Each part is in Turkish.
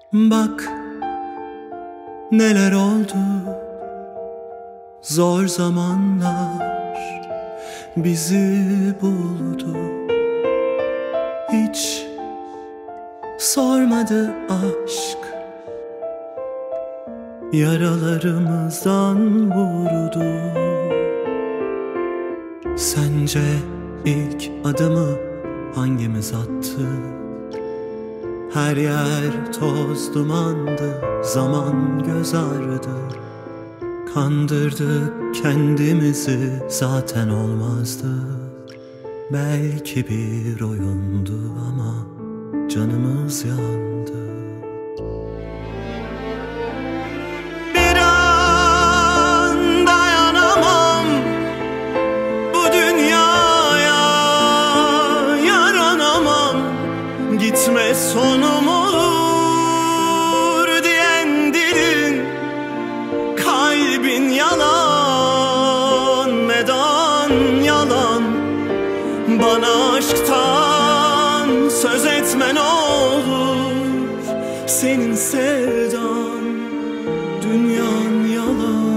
Bak neler oldu, zor zamanlar bizi buldu. Hiç sormadı aşk, yaralarımızdan vurdu. Sence ilk adımı hangimiz attı? Her yer toz dumandı, zaman göz ağrıdı. Kandırdık kendimizi, zaten olmazdı. Belki bir oyundu ama canımız yandı. Bir an dayanamam bu dünyaya, yaranamam. Gitme sonum olur diyen dilin, kalbin yalan, medan yalan. Bana aşktan söz etme ne olur, senin sevdan, dünyan yalan.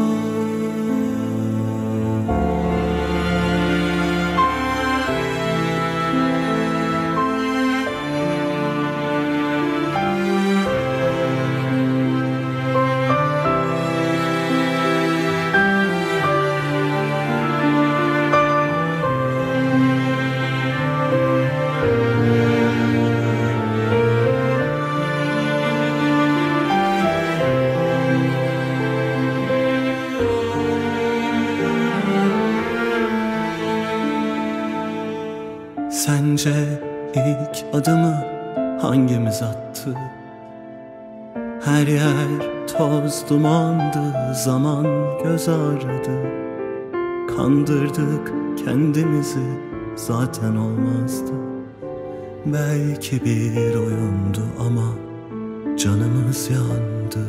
Sence ilk adımı hangimiz attı? Her yer toz dumandı, zaman göz ağrıdı. Kandırdık kendimizi, zaten olmazdı. Belki bir oyundu ama canımız yandı.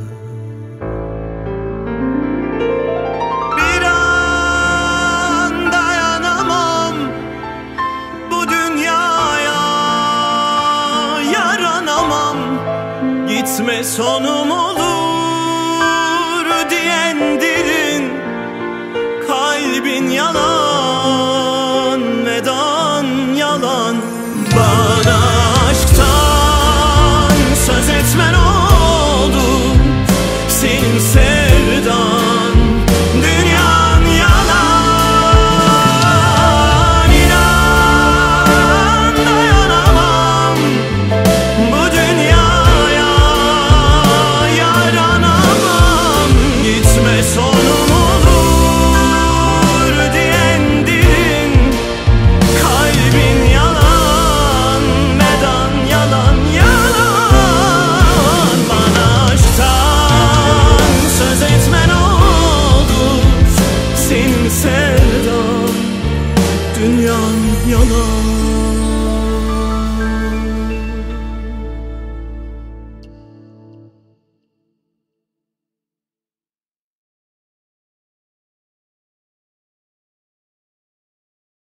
Gitme sonum olur diyen dilin, kalbin yalan, medan yalan. Bana aşktan söz etmen oldu, senin sevdan, dünyan yalan. İnan dayanamam bu dünya, yaranamam. Gitme son